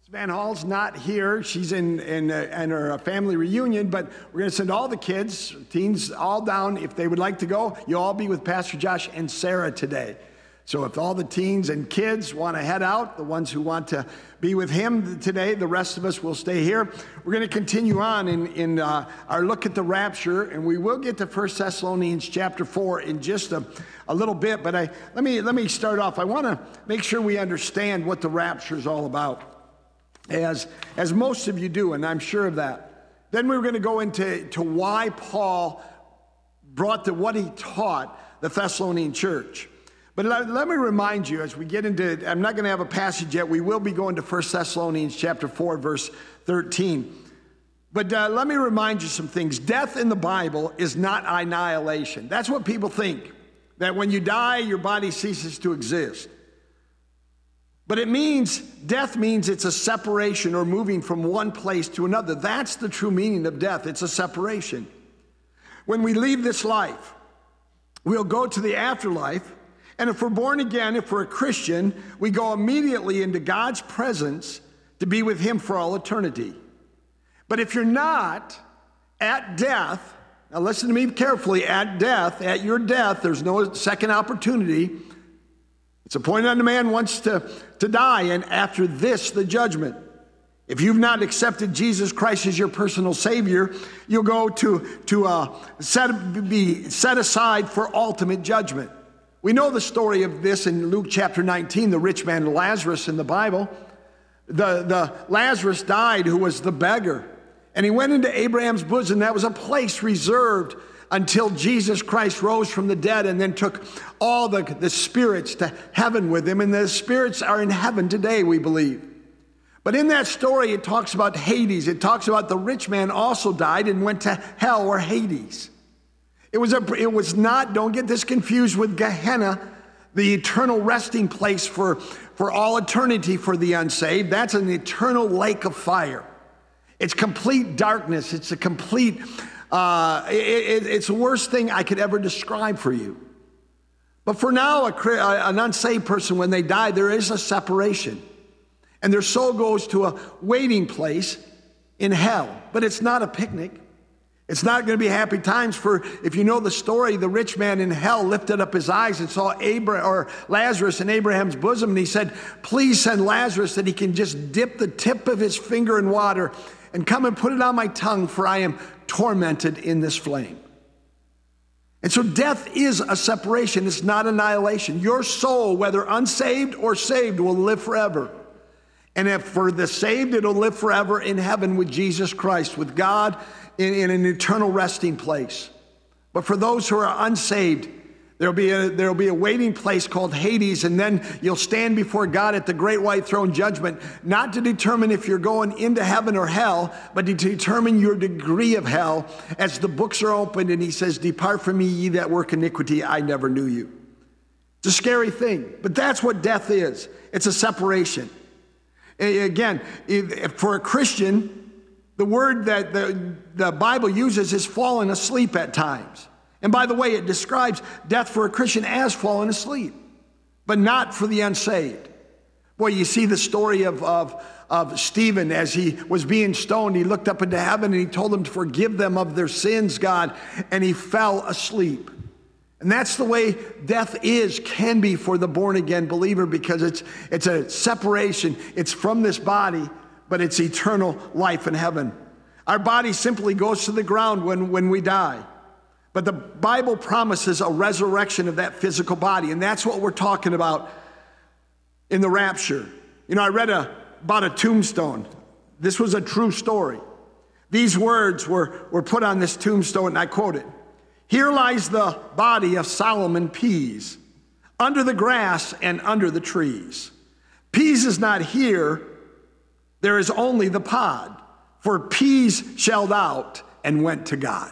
Van Hall's not here. She's in her family reunion, but we're going to send all the kids, teens, all down. If they would like to go, you'll all be with Pastor Josh and Sarah today. So if all the teens and kids want to head out, the ones who want to be with him today, the rest of us will stay here. We're going to continue on in our look at the rapture, and we will get to 1 Thessalonians chapter 4 in just a little bit. But let me start off. I want to make sure we understand what the rapture is all about, as most of you do, and I'm sure of that. Then we're going to go into why Paul brought what he taught the Thessalonian church. But let me remind you, as we get into, I'm not going to have a passage yet. We will be going to 1 Thessalonians chapter 4, verse 13. But let me remind you some things. Death in the Bible is not annihilation. That's what people think, that when you die, your body ceases to exist. But death means it's a separation or moving from one place to another. That's the true meaning of death. It's a separation. When we leave this life, we'll go to the afterlife. And if we're born again, if we're a Christian, we go immediately into God's presence to be with him for all eternity. But if you're not, at death, now listen to me carefully, at your death, there's no second opportunity. It's appointed unto man once to die, and after this, the judgment. If you've not accepted Jesus Christ as your personal Savior, you'll go be set aside for ultimate judgment. We know the story of this in Luke chapter 19, the rich man Lazarus in the Bible. The Lazarus died, who was the beggar, and he went into Abraham's bosom. That was a place reserved until Jesus Christ rose from the dead and then took all the spirits to heaven with him. And the spirits are in heaven today, we believe. But in that story, it talks about Hades. It talks about the rich man also died and went to hell, or Hades. It was not, don't get this confused with Gehenna, the eternal resting place for all eternity for the unsaved. That's an eternal lake of fire. It's complete darkness. It's a complete, it's the worst thing I could ever describe for you. But for now, an unsaved person, when they die, there is a separation. And their soul goes to a waiting place in hell. But it's not a picnic. It's not going to be happy times. For if you know the story, the rich man in hell lifted up his eyes and saw Lazarus in Abraham's bosom, and he said, please send Lazarus that he can just dip the tip of his finger in water and come and put it on my tongue, for I am tormented in this flame. And so death is a separation. It's not annihilation. Your soul, whether unsaved or saved, will live forever. And if for the saved, it'll live forever in heaven with Jesus Christ, with God in an eternal resting place. But for those who are unsaved, there'll be a waiting place called Hades, and then you'll stand before God at the great white throne judgment, not to determine if you're going into heaven or hell, but to determine your degree of hell as the books are opened and he says, depart from me, ye that work iniquity, I never knew you. It's a scary thing, but that's what death is. It's a separation. Again, for a Christian, the word that the Bible uses is fallen asleep at times. And by the way, it describes death for a Christian as fallen asleep, but not for the unsaved. Boy, you see the story of Stephen as he was being stoned. He looked up into heaven and he told them to forgive them of their sins, God, and he fell asleep. And that's the way death can be for the born-again believer, because it's a separation. It's from this body, but it's eternal life in heaven. Our body simply goes to the ground when we die. But the Bible promises a resurrection of that physical body, and that's what we're talking about in the rapture. You know, I read about a tombstone. This was a true story. These words were put on this tombstone, and I quote it. Here lies the body of Solomon Pease, under the grass and under the trees. Pease is not here, there is only the pod, for Pease shelled out and went to God.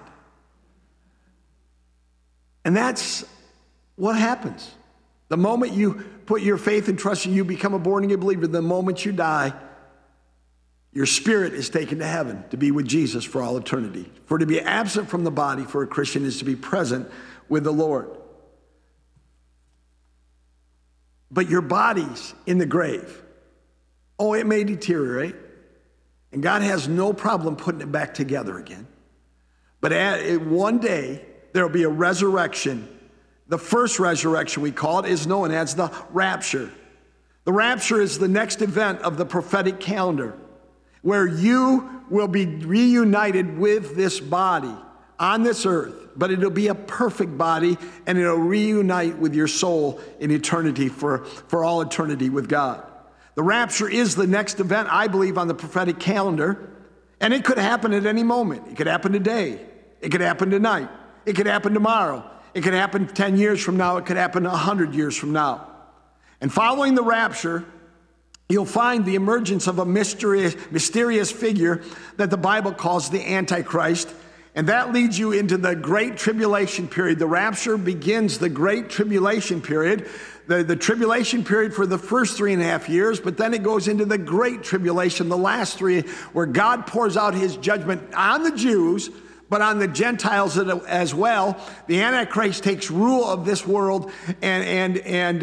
And that's what happens. The moment you put your faith and trust in, you become a born-again believer, the moment you die, your spirit is taken to heaven to be with Jesus for all eternity. For to be absent from the body for a Christian is to be present with the Lord. But your body's in the grave. Oh, it may deteriorate, and God has no problem putting it back together again. But one day, there will be a resurrection. The first resurrection, we call it, is known as the rapture. The rapture is the next event of the prophetic calendar, where you will be reunited with this body on this earth, but it'll be a perfect body, and it'll reunite with your soul in eternity for all eternity with God. The rapture is the next event, I believe, on the prophetic calendar, and it could happen at any moment. It could happen today. It could happen tonight. It could happen tomorrow. It could happen 10 years from now. It could happen 100 years from now. And following the rapture, you'll find the emergence of a mysterious figure that the Bible calls the Antichrist, and that leads you into the Great Tribulation period. The rapture begins the Great Tribulation period, the tribulation period for the first 3.5 years, but then it goes into the Great Tribulation, the last three, where God pours out his judgment on the Jews, but on the Gentiles as well. The Antichrist takes rule of this world, and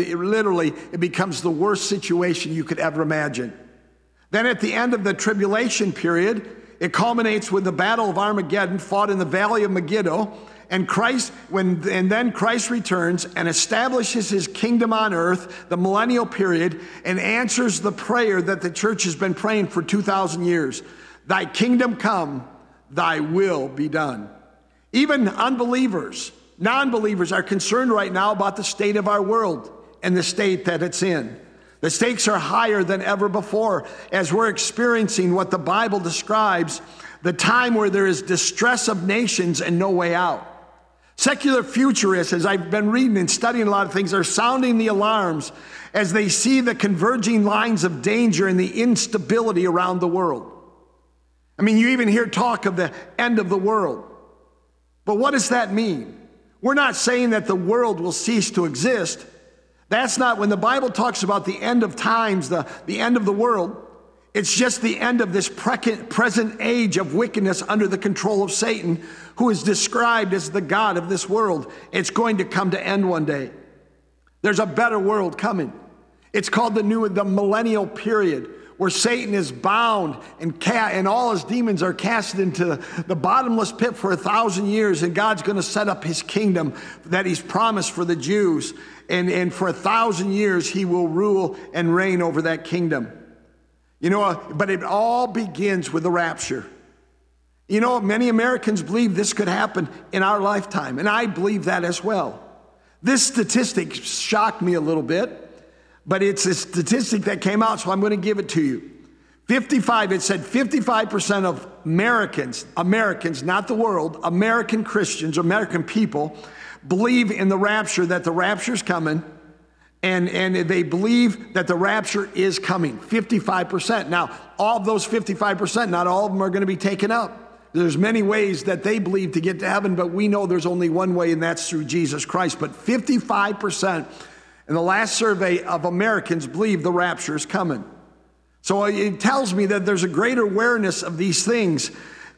it becomes the worst situation you could ever imagine. Then at the end of the tribulation period, it culminates with the Battle of Armageddon, fought in the Valley of Megiddo, and then Christ returns and establishes his kingdom on earth, the millennial period, and answers the prayer that the church has been praying for 2,000 years. Thy kingdom come, thy will be done. Even unbelievers, non-believers are concerned right now about the state of our world and the state that it's in. The stakes are higher than ever before as we're experiencing what the Bible describes, the time where there is distress of nations and no way out. Secular futurists, as I've been reading and studying a lot of things, are sounding the alarms as they see the converging lines of danger and the instability around the world. I mean, you even hear talk of the end of the world. But what does that mean? We're not saying that the world will cease to exist. That's not, when the Bible talks about the end of times, the end of the world, it's just the end of this present age of wickedness under the control of Satan, who is described as the God of this world. It's going to come to end one day. There's a better world coming. It's called the millennial period, where Satan is bound and all his demons are cast into the bottomless pit for 1,000 years, and God's going to set up his kingdom that he's promised for the Jews, and for 1,000 years he will rule and reign over that kingdom. You know, but it all begins with the rapture. You know, many Americans believe this could happen in our lifetime, and I believe that as well. This statistic shocked me a little bit, but it's a statistic that came out, so I'm going to give it to you. It said 55% of Americans, not the world, American Christians, American people, believe in the rapture, that the rapture's coming, and they believe that the rapture is coming, 55%. Now, all of those 55%, not all of them are going to be taken up. There's many ways that they believe to get to heaven, but we know there's only one way, and that's through Jesus Christ. But 55%, in the last survey of Americans, believe the rapture is coming. So it tells me that there's a greater awareness of these things,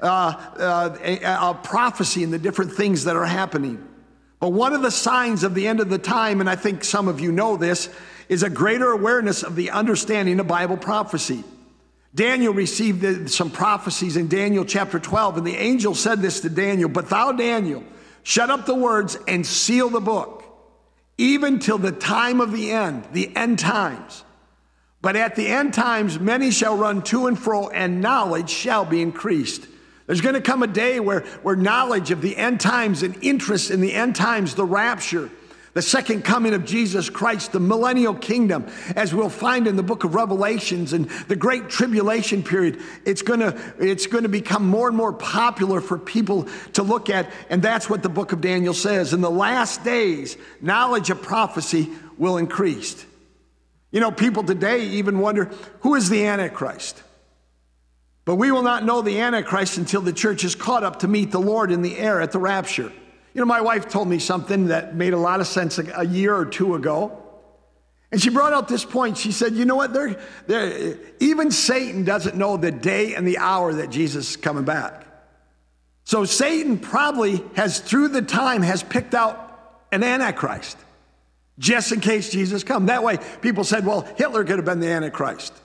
of prophecy and the different things that are happening. But one of the signs of the end of the time, and I think some of you know this, is a greater awareness of the understanding of Bible prophecy. Daniel received some prophecies in Daniel chapter 12, and the angel said this to Daniel, "But thou, Daniel, shut up the words and seal the book, even till the time of the end times. But at the end times, many shall run to and fro, and knowledge shall be increased." There's going to come a day where knowledge of the end times and interest in the end times, the rapture, the second coming of Jesus Christ, the millennial kingdom, as we'll find in the book of Revelations, and the great tribulation period, it's going to become more and more popular for people to look at, and that's what the book of Daniel says. In the last days, knowledge of prophecy will increase. You know, people today even wonder, who is the Antichrist? But we will not know the Antichrist until the church is caught up to meet the Lord in the air at the rapture. You know, my wife told me something that made a lot of sense a year or two ago. And she brought out this point. She said, you know what, even Satan doesn't know the day and the hour that Jesus is coming back. So Satan probably through the time, has picked out an Antichrist, just in case Jesus comes. That way, people said, well, Hitler could have been the Antichrist.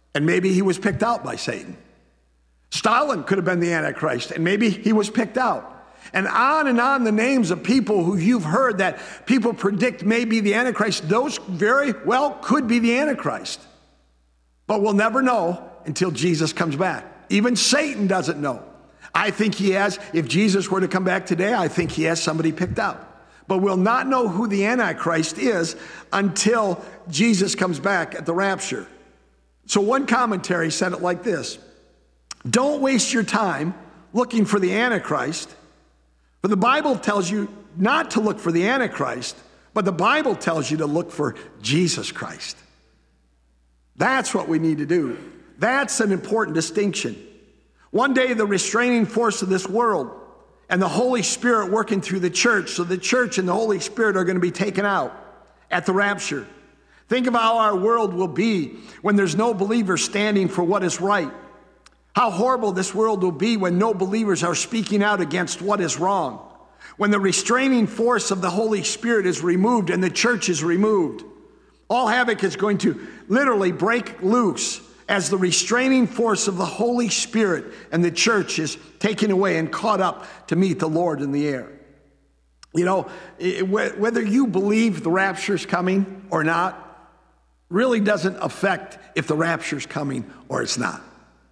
and maybe he was picked out by Satan. Stalin could have been the Antichrist, and maybe he was picked out. And on the names of people who you've heard that people predict may be the Antichrist, those very well could be the Antichrist. But we'll never know until Jesus comes back. Even Satan doesn't know. I think he has, if Jesus were to come back today, I think he has somebody picked out. But we'll not know who the Antichrist is until Jesus comes back at the rapture. So one commentary said it like this: don't waste your time looking for the Antichrist, for the Bible tells you not to look for the Antichrist, but the Bible tells you to look for Jesus Christ. That's what we need to do. That's an important distinction. One day, the restraining force of this world and the Holy Spirit working through the church, so the church and the Holy Spirit are going to be taken out at the rapture. Think of how our world will be when there's no believers standing for what is right. How horrible this world will be when no believers are speaking out against what is wrong. When the restraining force of the Holy Spirit is removed and the church is removed. All havoc is going to literally break loose as the restraining force of the Holy Spirit and the church is taken away and caught up to meet the Lord in the air. You know, whether you believe the rapture's coming or not really doesn't affect if the rapture's coming or it's not.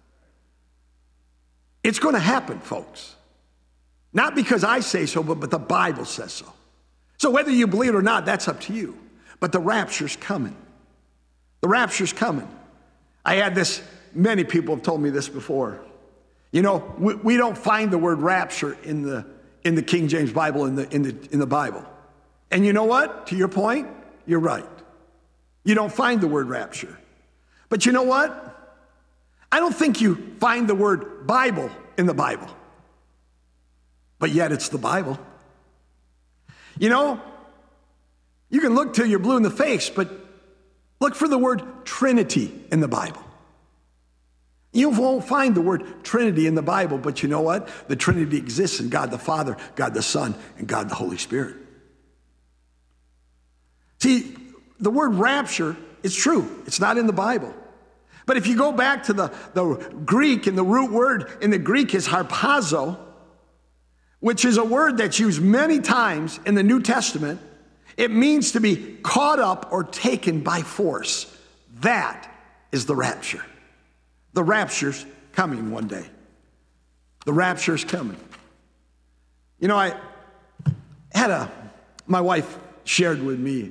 It's going to happen, folks. Not because I say so, but the Bible says so. So whether you believe it or not, that's up to you. But the rapture's coming. The rapture's coming. I had this, many people have told me this before. You know, we don't find the word rapture in the King James Bible, in the Bible. And you know what? To your point, you're right. You don't find the word rapture. But you know what? I don't think you find the word Bible in the Bible. But yet it's the Bible. You know, you can look till you're blue in the face, but look for the word Trinity in the Bible. You won't find the word Trinity in the Bible, but you know what? The Trinity exists in God the Father, God the Son, and God the Holy Spirit. See, the word rapture is true. It's not in the Bible. But if you go back to the Greek, and the root word in the Greek is harpazo, which is a word that's used many times in the New Testament. It means to be caught up or taken by force. That is the rapture. The rapture's coming one day. The rapture's coming. You know, I had my wife shared with me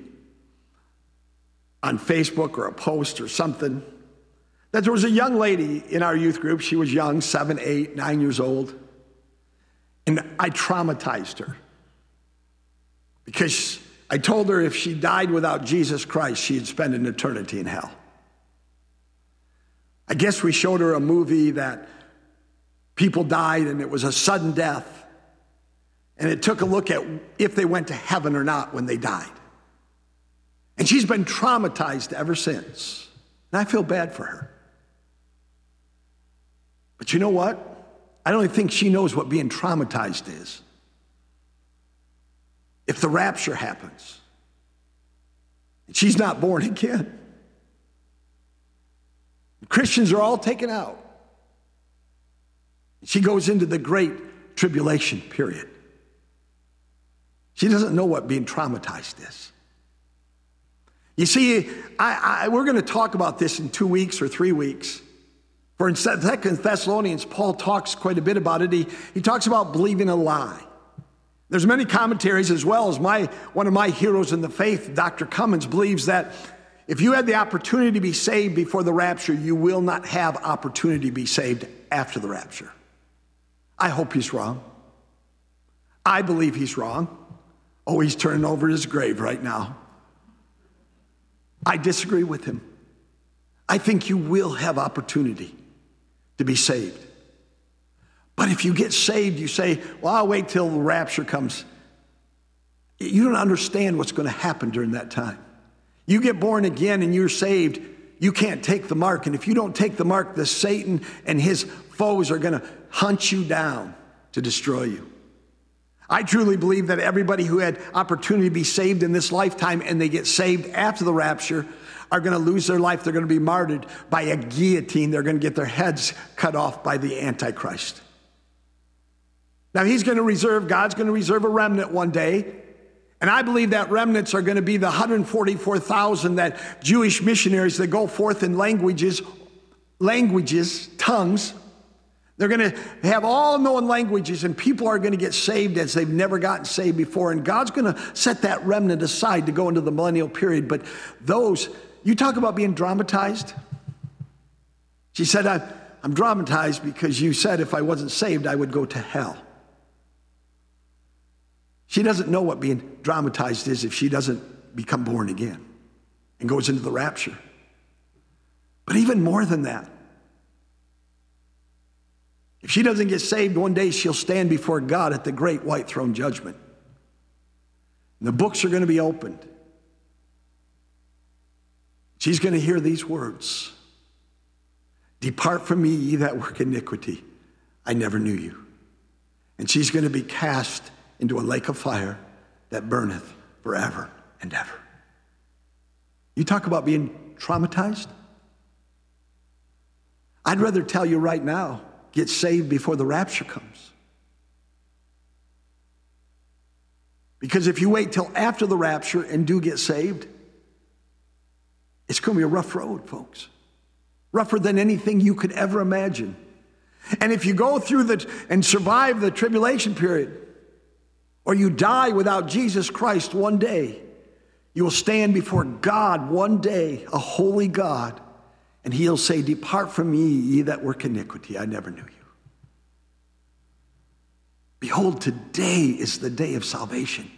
on Facebook or a post or something that there was a young lady in our youth group. She was young, 7, 8, 9 years old. And I traumatized her because I told her if she died without Jesus Christ, she'd spend an eternity in hell. I guess we showed her a movie that people died and it was a sudden death. And it took a look at if they went to heaven or not when they died. And she's been traumatized ever since. And I feel bad for her. But you know what? I don't think she knows what being traumatized is. If the rapture happens, she's not born again. Christians are all taken out. She goes into the great tribulation period. She doesn't know what being traumatized is. You see, we're going to talk about this in 2 weeks or 3 weeks. For in 2 Thessalonians, Paul talks quite a bit about it. He talks about believing a lie. There's many commentaries, as well as one of my heroes in the faith, Dr. Cummins, believes that if you had the opportunity to be saved before the rapture, you will not have opportunity to be saved after the rapture. I hope he's wrong. I believe he's wrong. Oh, he's turning over his grave right now. I disagree with him. I think you will have opportunity to be saved. But if you get saved, you say, well, I'll wait till the rapture comes. You don't understand what's going to happen during that time. You get born again and you're saved, you can't take the mark. And if you don't take the mark, the Satan and his foes are going to hunt you down to destroy you. I truly believe that everybody who had opportunity to be saved in this lifetime and they get saved after the rapture are going to lose their life. They're going to be martyred by a guillotine. They're going to get their heads cut off by the Antichrist. Now, God's going to reserve a remnant one day. And I believe that remnants are going to be the 144,000 that Jewish missionaries that go forth in languages, tongues. They're going to have all known languages, and people are going to get saved as they've never gotten saved before. And God's going to set that remnant aside to go into the millennial period. But those, you talk about being dramatized. She said, I'm dramatized because you said if I wasn't saved, I would go to hell. She doesn't know what being dramatized is if she doesn't become born again and goes into the rapture. But even more than that, if she doesn't get saved, one day she'll stand before God at the great white throne judgment. And the books are going to be opened. She's going to hear these words. Depart from me, ye that work iniquity. I never knew you. And she's going to be cast into a lake of fire that burneth forever and ever. You talk about being traumatized? I'd rather tell you right now, get saved before the rapture comes. Because if you wait till after the rapture and do get saved, it's going to be a rough road, folks. Rougher than anything you could ever imagine. And if you go through and survive the tribulation period, or you die without Jesus Christ one day, you will stand before God one day, a holy God, and he'll say, depart from me, ye that work iniquity. I never knew you. Behold, today is the day of salvation.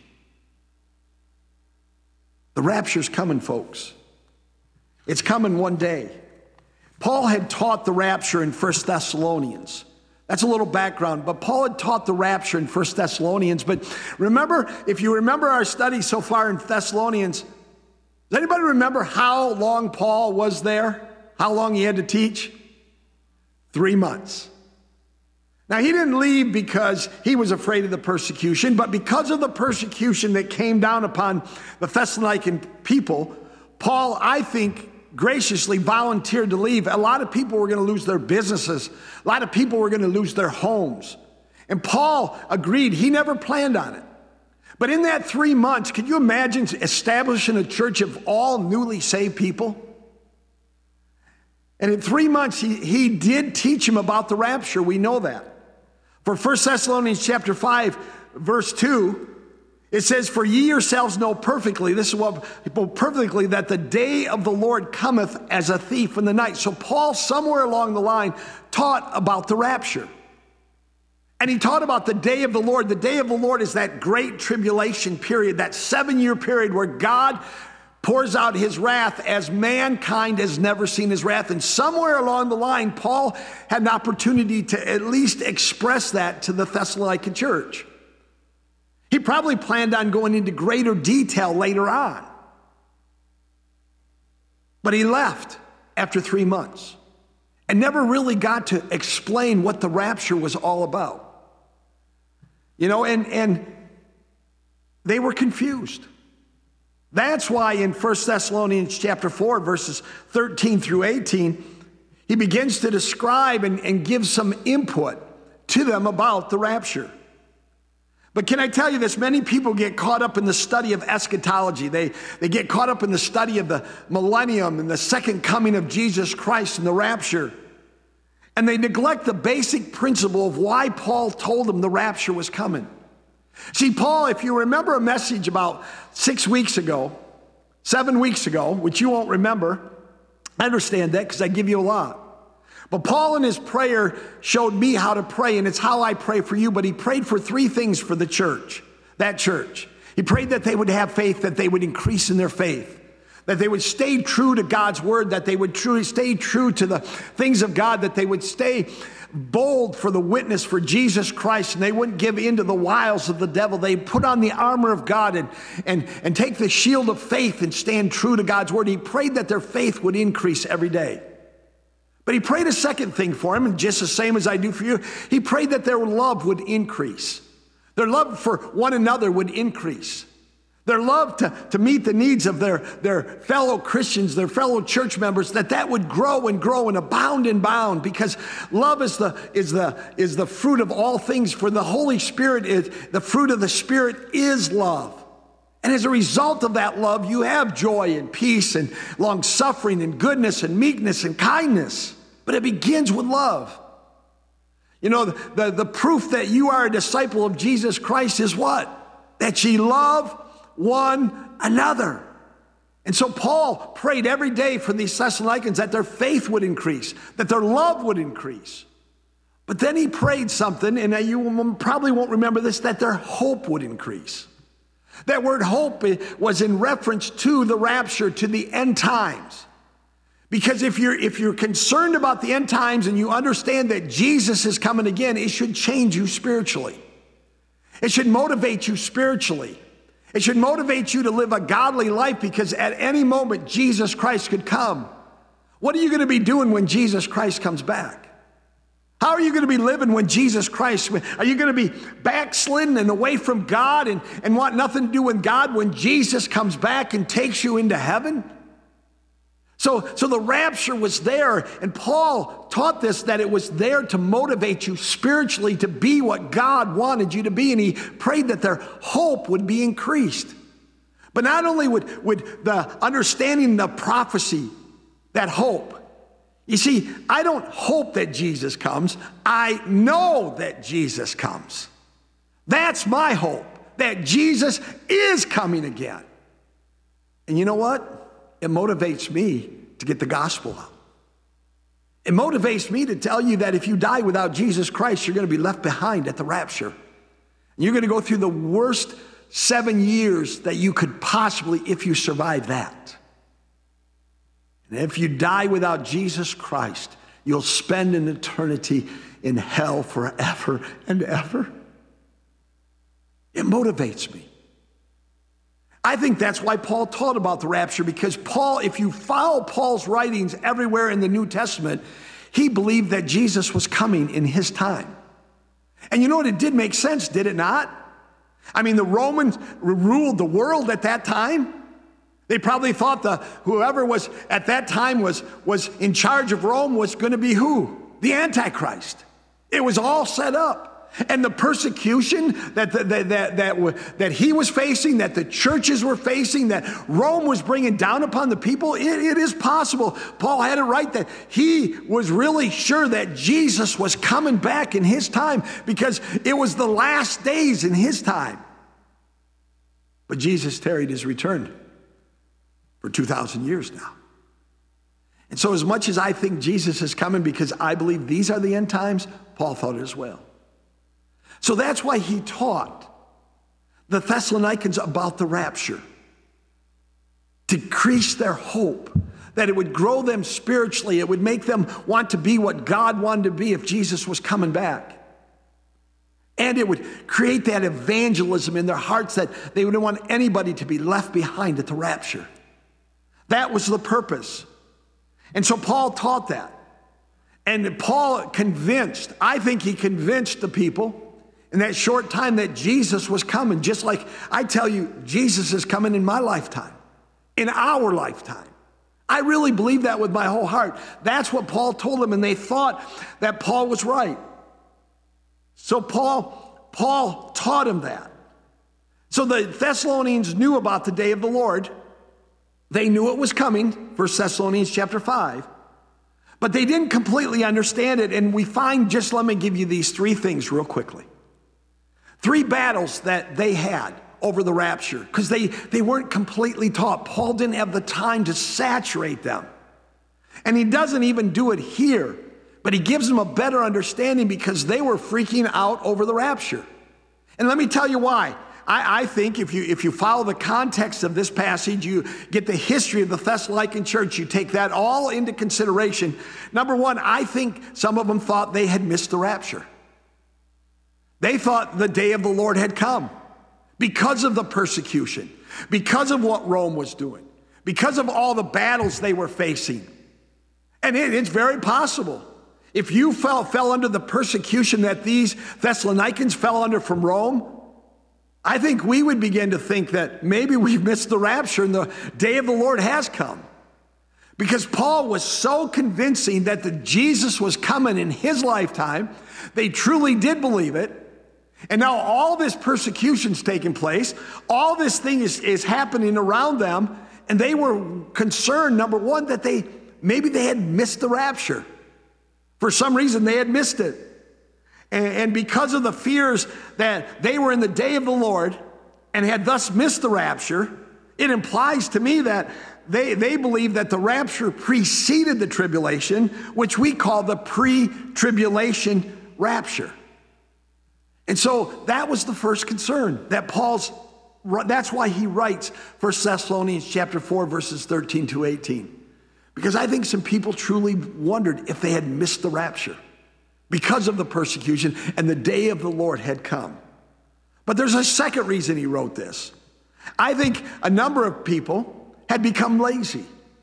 The rapture's coming, folks. It's coming one day. Paul had taught the rapture in 1 Thessalonians. That's a little background, but Paul had taught the rapture in 1 Thessalonians. But remember, if you remember our study so far in Thessalonians, does anybody remember how long Paul was there? How long he had to teach? 3 months. Now, he didn't leave because he was afraid of the persecution, but because of the persecution that came down upon the Thessalonican people, Paul, I think, graciously volunteered to leave. A lot of people were going to lose their businesses. A lot of people were going to lose their homes. And Paul agreed. He never planned on it. But in that 3 months, could you imagine establishing a church of all newly saved people? And in 3 months, he did teach them about the rapture. We know that. For 1 Thessalonians chapter 5, verse 2, it says, for ye yourselves know perfectly, this is what perfectly, that the day of the Lord cometh as a thief in the night. So Paul, somewhere along the line, taught about the rapture. And he taught about the day of the Lord. The day of the Lord is that great tribulation period, that 7-year period where God pours out his wrath as mankind has never seen his wrath. And somewhere along the line, Paul had an opportunity to at least express that to the Thessalonican church. He probably planned on going into greater detail later on. But he left after 3 months and never really got to explain what the rapture was all about. You know, and they were confused. That's why in 1 Thessalonians chapter 4, verses 13 through 18, he begins to describe and give some input to them about the rapture. But can I tell you this? Many people get caught up in the study of eschatology. They get caught up in the study of the millennium and the second coming of Jesus Christ and the rapture. And they neglect the basic principle of why Paul told them the rapture was coming. See, Paul, if you remember a message about 7 weeks ago, which you won't remember, I understand that because I give you a lot. But Paul in his prayer showed me how to pray, and it's how I pray for you. But he prayed for 3 things for the church, that church. He prayed that they would have faith, that they would increase in their faith, that they would stay true to God's word, that they would truly stay true to the things of God, that they would stay bold for the witness for Jesus Christ, and they wouldn't give in to the wiles of the devil. They'd put on the armor of God and take the shield of faith and stand true to God's word. He prayed that their faith would increase every day. But he prayed a second thing for him, and just the same as I do for you, he prayed that their love would increase. Their love for one another would increase. Their love to meet the needs of their fellow Christians, their fellow church members, that would grow and grow and abound and bound, because love is the fruit of all things. For the Holy Spirit the fruit of the Spirit is love. And as a result of that love, you have joy and peace and long suffering and goodness and meekness and kindness. But it begins with love. You know, the proof that you are a disciple of Jesus Christ is what? That ye love one another. And so Paul prayed every day for these Thessalonians that their faith would increase, that their love would increase. But then he prayed something, and you probably won't remember this, that their hope would increase. That word hope was in reference to the rapture, to the end times. Because if you're concerned about the end times and you understand that Jesus is coming again, it should change you spiritually. It should motivate you spiritually. It should motivate you to live a godly life, because at any moment Jesus Christ could come. What are you going to be doing when Jesus Christ comes back? How are you going to be living when Jesus Christ, are you going to be backslidden and away from God and want nothing to do with God when Jesus comes back and takes you into heaven? So the rapture was there, and Paul taught this, that it was there to motivate you spiritually to be what God wanted you to be, and he prayed that their hope would be increased. But not only would the understanding the prophecy, that hope. You see, I don't hope that Jesus comes. I know that Jesus comes. That's my hope, that Jesus is coming again. And you know what? It motivates me to get the gospel out. It motivates me to tell you that if you die without Jesus Christ, you're going to be left behind at the rapture. You're going to go through the worst 7 years that you could possibly, if you survive that. And if you die without Jesus Christ, you'll spend an eternity in hell forever and ever. It motivates me. I think that's why Paul taught about the rapture, because Paul, if you follow Paul's writings everywhere in the New Testament, he believed that Jesus was coming in his time. And you know what? It did make sense, did it not? I mean, the Romans ruled the world at that time. They probably thought whoever was at that time was in charge of Rome was going to be who? The Antichrist. It was all set up. And the persecution that he was facing, that the churches were facing, that Rome was bringing down upon the people, it is possible. Paul had it right that he was really sure that Jesus was coming back in his time, because it was the last days in his time. But Jesus tarried his return for 2,000 years now. And so as much as I think Jesus is coming because I believe these are the end times, Paul thought it as well. So that's why he taught the Thessalonians about the rapture, to increase their hope, that it would grow them spiritually. It would make them want to be what God wanted to be if Jesus was coming back. And it would create that evangelism in their hearts, that they wouldn't want anybody to be left behind at the rapture. That was the purpose. And so Paul taught that. And Paul I think he convinced the people in that short time that Jesus was coming, just like I tell you, Jesus is coming in my lifetime, in our lifetime. I really believe that with my whole heart. That's what Paul told them, and they thought that Paul was right. So Paul taught him that. So the Thessalonians knew about the day of the Lord. They knew it was coming, 1 Thessalonians chapter 5. But they didn't completely understand it, and we find, just let me give you these 3 things real quickly. 3 battles that they had over the rapture, because they weren't completely taught. Paul didn't have the time to saturate them. And he doesn't even do it here, but he gives them a better understanding because they were freaking out over the rapture. And let me tell you why. I think if you follow the context of this passage, you get the history of the Thessalonican church, you take that all into consideration. Number one, I think some of them thought they had missed the rapture. They thought the day of the Lord had come because of the persecution, because of what Rome was doing, because of all the battles they were facing. And it's very possible. If you fell under the persecution that these Thessalonians fell under from Rome, I think we would begin to think that maybe we've missed the rapture and the day of the Lord has come. Because Paul was so convincing that Jesus was coming in his lifetime, they truly did believe it. And now all this persecution's taking place, all this thing is happening around them, and they were concerned, number one, that maybe they had missed the rapture. For some reason, they had missed it. And because of the fears that they were in the day of the Lord and had thus missed the rapture, it implies to me that they believe that the rapture preceded the tribulation, which we call the pre-tribulation rapture. And so that was the first concern that that's why he writes 1 Thessalonians chapter 4, verses 13 to 18. Because I think some people truly wondered if they had missed the rapture because of the persecution and the day of the Lord had come. But there's a second reason he wrote this. I think a number of people had become lazy.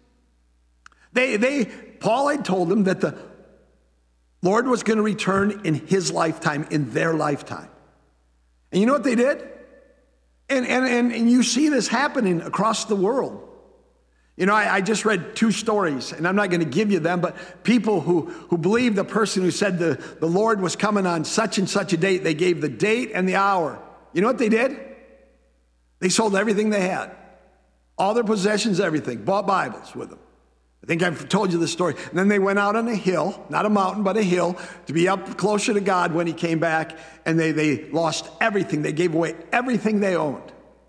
Paul had told them that the Lord was going to return in his lifetime, in their lifetime. And you know what they did? And you see this happening across the world. You know, I just read two stories, and I'm not going to give you them, but people who believed the person who said the Lord was coming on such and such a date, they gave the date and the hour. You know what they did? They sold everything they had. All their possessions, everything. Bought Bibles with them. I think I've told you this story. And then they went out on a hill, not a mountain, but a hill, to be up closer to God when he came back, and they lost everything. They gave away everything they owned.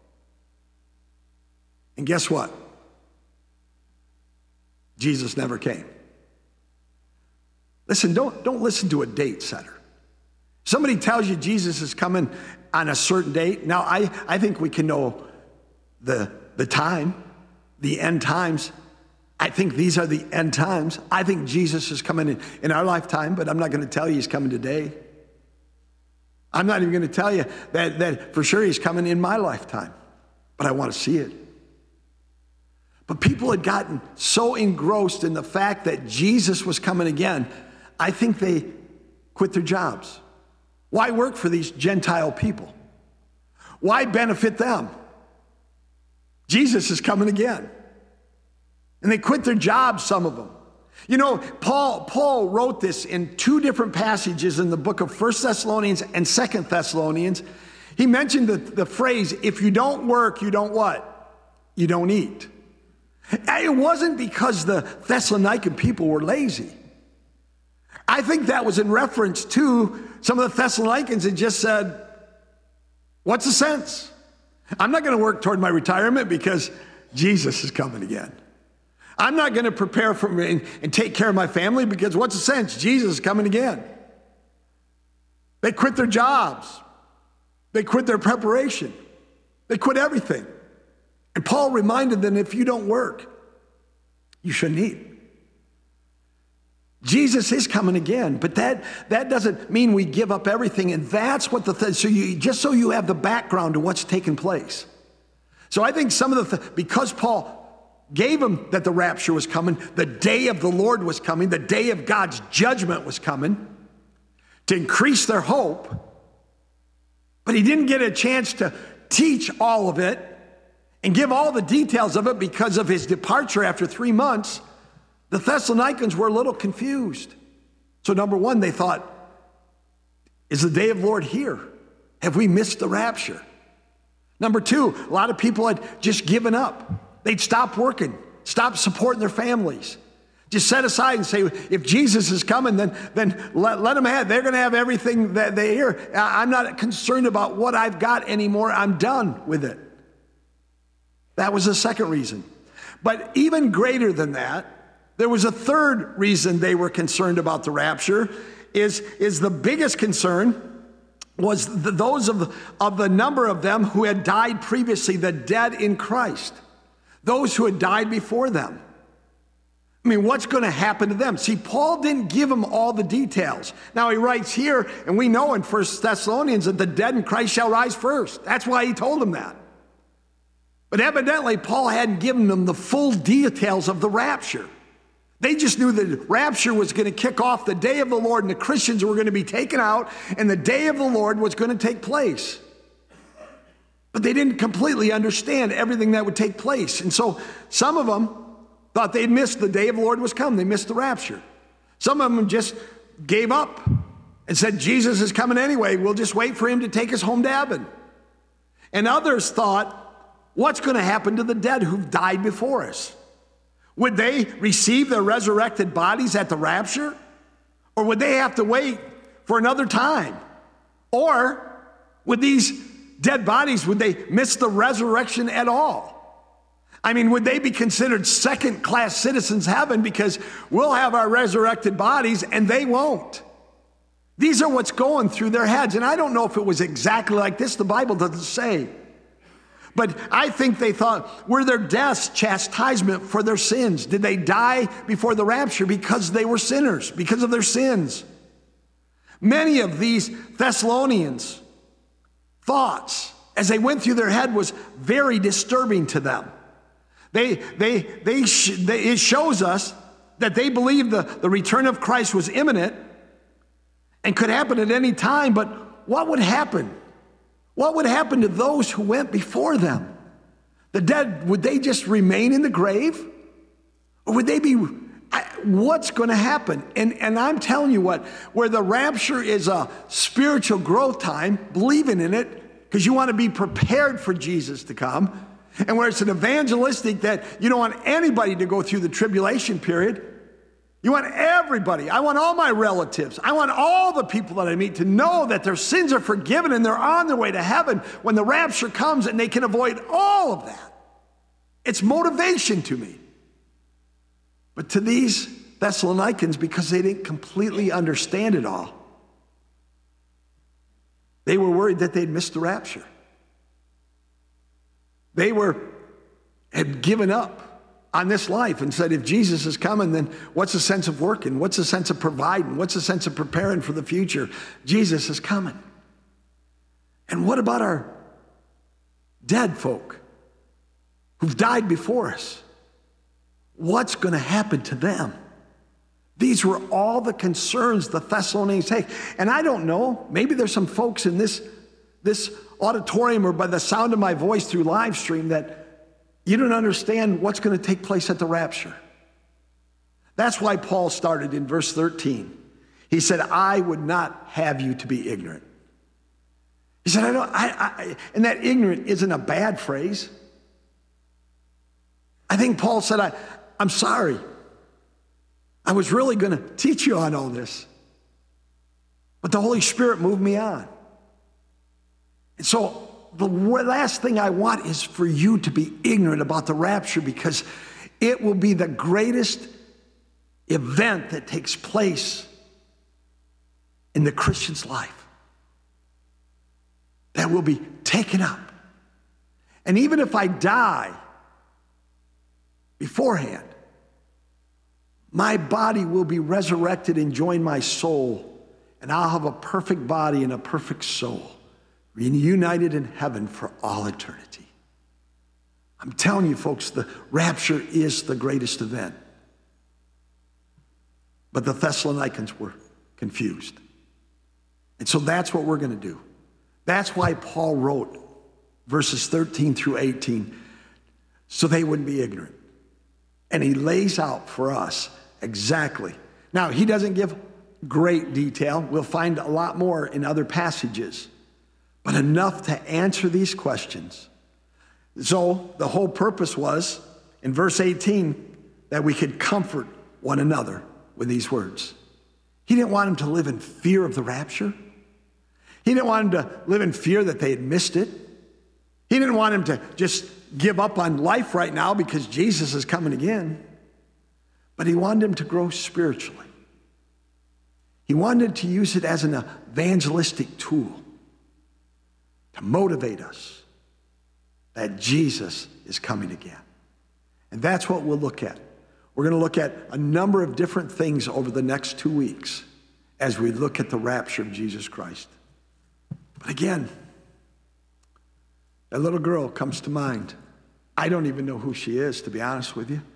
And guess what? Jesus never came. Listen, don't listen to a date setter. Somebody tells you Jesus is coming on a certain date. Now, I think we can know the time, the end times. I think these are the end times. I think Jesus is coming in our lifetime, but I'm not going to tell you he's coming today. I'm not even going to tell you that for sure he's coming in my lifetime, but I want to see it. But people had gotten so engrossed in the fact that Jesus was coming again, I think they quit their jobs. Why work for these Gentile people? Why benefit them? Jesus is coming again. And they quit their jobs, some of them. You know, Paul wrote this in two different passages in the book of 1 Thessalonians and 2 Thessalonians. He mentioned the phrase, if you don't work, you don't what? You don't eat. It wasn't because the Thessalonican people were lazy. I think that was in reference to some of the Thessalonians that just said, what's the sense? I'm not going to work toward my retirement because Jesus is coming again. I'm not going to prepare for and take care of my family because what's the sense? Jesus is coming again. They quit their jobs. They quit their preparation. They quit everything. And Paul reminded them, if you don't work, you shouldn't eat. Jesus is coming again, but that doesn't mean we give up everything. And that's what just so you have the background to what's taking place. So I think some of because Paul gave them that the rapture was coming, the day of the Lord was coming, the day of God's judgment was coming, to increase their hope, but he didn't get a chance to teach all of it and give all the details of it because of his departure after 3 months. The Thessalonians were a little confused. So number one, they thought, is the day of the Lord here? Have we missed the rapture? Number two, a lot of people had just given up. They'd stopped working, stopped supporting their families. Just set aside and say, if Jesus is coming, then let them have. They're going to have everything that they hear. I'm not concerned about what I've got anymore. I'm done with it. That was the second reason. But even greater than that, there was a third reason they were concerned about the rapture. Is the biggest concern was those of the number of them who had died previously, the dead in Christ, those who had died before them. I mean, what's going to happen to them? See, Paul didn't give them all the details. Now he writes here, and we know in 1 Thessalonians that the dead in Christ shall rise first. That's why he told them that. But evidently, Paul hadn't given them the full details of the rapture. They just knew the rapture was going to kick off the day of the Lord, and the Christians were going to be taken out, and the day of the Lord was going to take place. But they didn't completely understand everything that would take place. And so some of them thought they'd missed the day of the Lord was come. They missed the rapture. Some of them just gave up and said, Jesus is coming anyway. We'll just wait for him to take us home to heaven. And others thought, what's going to happen to the dead who've died before us? Would they receive their resurrected bodies at the rapture? Or would they have to wait for another time? Or would these dead bodies, would they miss the resurrection at all? I mean, would they be considered second-class citizens heaven because we'll have our resurrected bodies and they won't? These are what's going through their heads. And I don't know if it was exactly like this. The Bible doesn't say. But I think they thought, were their deaths chastisement for their sins? Did they die before the rapture because they were sinners, because of their sins? Many of these Thessalonians' thoughts as they went through their head was very disturbing to them. It shows us that they believed the return of Christ was imminent and could happen at any time, but what would happen? What would happen to those who went before them? The dead, would they just remain in the grave? Or would they be, what's going to happen? And I'm telling you what, where the rapture is a spiritual growth time, believing in it, because you want to be prepared for Jesus to come, and where it's an evangelistic that you don't want anybody to go through the tribulation period. You want everybody. I want all my relatives. I want all the people that I meet to know that their sins are forgiven and they're on their way to heaven when the rapture comes and they can avoid all of that. It's motivation to me. But to these Thessalonians, because they didn't completely understand it all, they were worried that they'd missed the rapture. They had given up on this life and said, if Jesus is coming, then what's the sense of working? What's the sense of providing? What's the sense of preparing for the future? Jesus is coming. And what about our dead folk who've died before us? What's going to happen to them? These were all the concerns the Thessalonians had. And I don't know, maybe there's some folks in this auditorium or by the sound of my voice through live stream that you don't understand what's going to take place at the rapture. That's why Paul started in verse 13. He said, I would not have you to be ignorant. He said, and that ignorant isn't a bad phrase. I think Paul said, I'm sorry. I was really going to teach you on all this. But the Holy Spirit moved me on. And so the last thing I want is for you to be ignorant about the rapture, because it will be the greatest event that takes place in the Christian's life that will be taken up. And even if I die beforehand, my body will be resurrected and join my soul, and I'll have a perfect body and a perfect soul, reunited in heaven for all eternity. I'm telling you, folks, the rapture is the greatest event. But the Thessalonians were confused. And so that's what we're going to do. That's why Paul wrote verses 13 through 18, so they wouldn't be ignorant. And he lays out for us exactly. Now, he doesn't give great detail. We'll find a lot more in other passages, but enough to answer these questions. So the whole purpose was, in verse 18, that we could comfort one another with these words. He didn't want them to live in fear of the rapture. He didn't want them to live in fear that they had missed it. He didn't want them to just give up on life right now because Jesus is coming again. But he wanted them to grow spiritually. He wanted to use it as an evangelistic tool to motivate us that Jesus is coming again. And that's what we'll look at. We're going to look at a number of different things over the next 2 weeks as we look at the rapture of Jesus Christ. But again, that little girl comes to mind. I don't even know who she is, to be honest with you.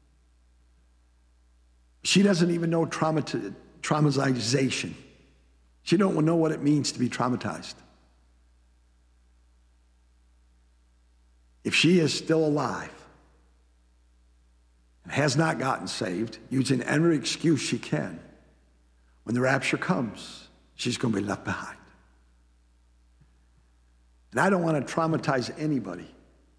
She doesn't even know traumatization. She don't know what it means to be traumatized. if she is still alive and has not gotten saved, using every excuse she can, when the rapture comes, she's going to be left behind. And I don't want to traumatize anybody,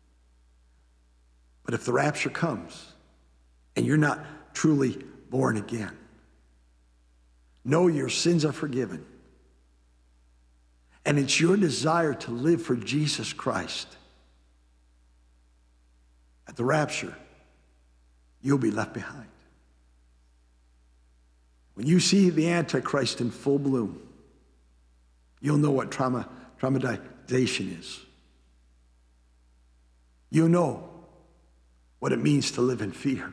but if the rapture comes and you're not truly born again, know your sins are forgiven. And it's your desire to live for Jesus Christ. At the rapture, you'll be left behind. When you see the Antichrist in full bloom, you'll know what traumatization is. You'll know what it means to live in fear.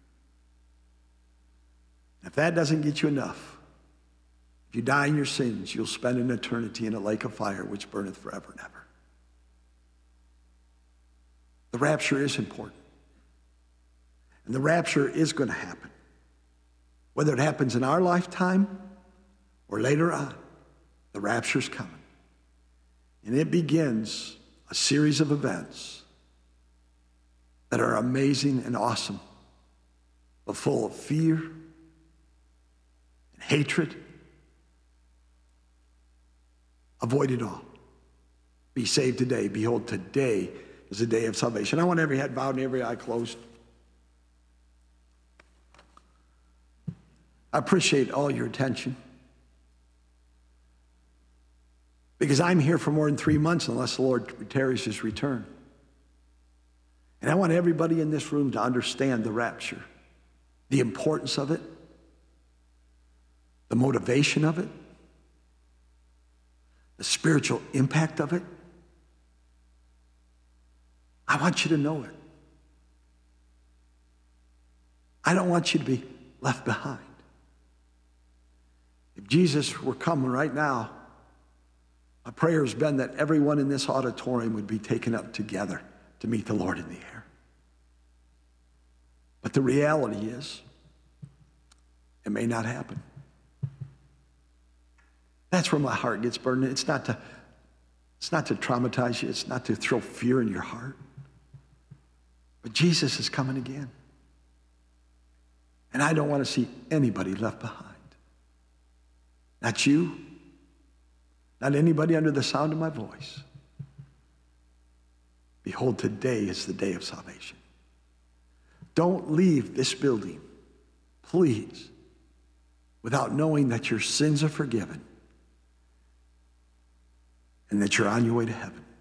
If that doesn't get you enough, if you die in your sins, you'll spend an eternity in a lake of fire which burneth forever and ever. The rapture is important. And the rapture is going to happen. Whether it happens in our lifetime or later on, the rapture's coming. And it begins a series of events that are amazing and awesome, but full of fear and hatred. Avoid it all. Be saved today. Behold, today is the day of salvation. I want every head bowed and every eye closed. I appreciate all your attention, because I'm here for more than 3 months unless the Lord tarries his return. And I want everybody in this room to understand the rapture, the importance of it, the motivation of it, the spiritual impact of it. I want you to know it. I don't want you to be left behind. If Jesus were coming right now, my prayer has been that everyone in this auditorium would be taken up together to meet the Lord in the air. But the reality is, it may not happen. That's where my heart gets burdened. It's not to traumatize you. It's not to throw fear in your heart. But Jesus is coming again. And I don't want to see anybody left behind. Not you. Not anybody under the sound of my voice. Behold, today is the day of salvation. Don't leave this building, please, without knowing that your sins are forgiven and that you're on your way to heaven.